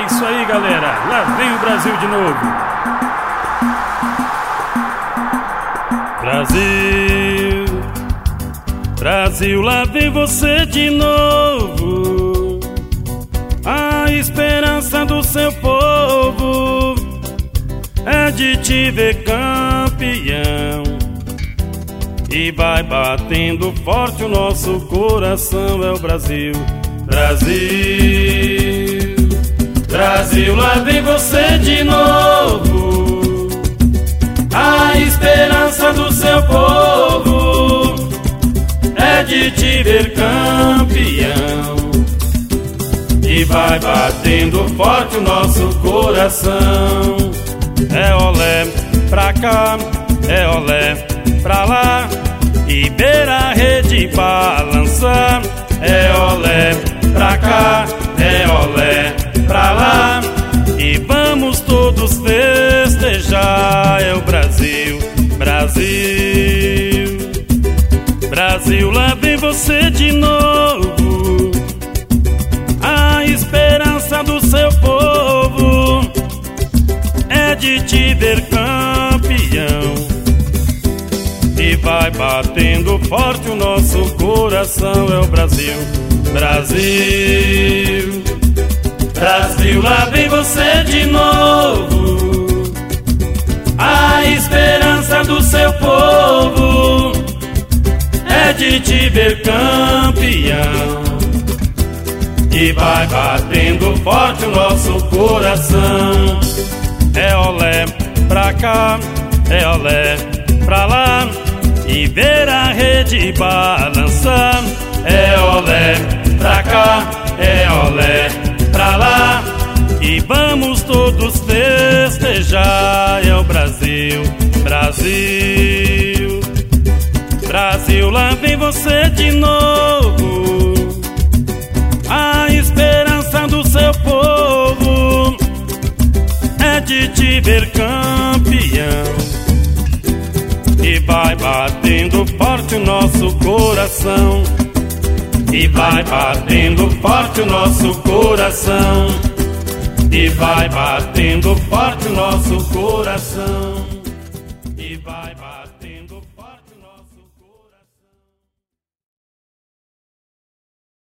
É isso aí, galera, lá vem o Brasil de novo. Brasil, Brasil, lá vem você de novo. A esperança do seu povo é de te ver campeão. E vai batendo forte o nosso coração, é o Brasil. Brasil, Brasil, lá vem você de novo. A esperança do seu povo é de te ver campeão. E vai batendo forte o nosso coração. É olé pra cá, é olé pra lá, e ver a rede balançar. É olé pra cá, é olé pra lá, e vamos todos festejar. É o Brasil, Brasil, Brasil, lá vem você de novo. A esperança do seu povo é de te ver campeão. E vai batendo forte o nosso coração, é o Brasil. Brasil, Brasil, lá vem você de novo. A esperança do seu povo é de te ver campeão. E vai batendo forte o nosso coração. É olé pra cá, é olé pra lá, e ver a rede balançar. É olé pra cá, é olé pra lá, e vamos todos festejar. É o Brasil, Brasil, Brasil, lá vem você de novo. A esperança do seu povo é de te ver campeão. E vai batendo forte o nosso coração. E vai batendo forte o nosso coração. E vai batendo forte o nosso coração.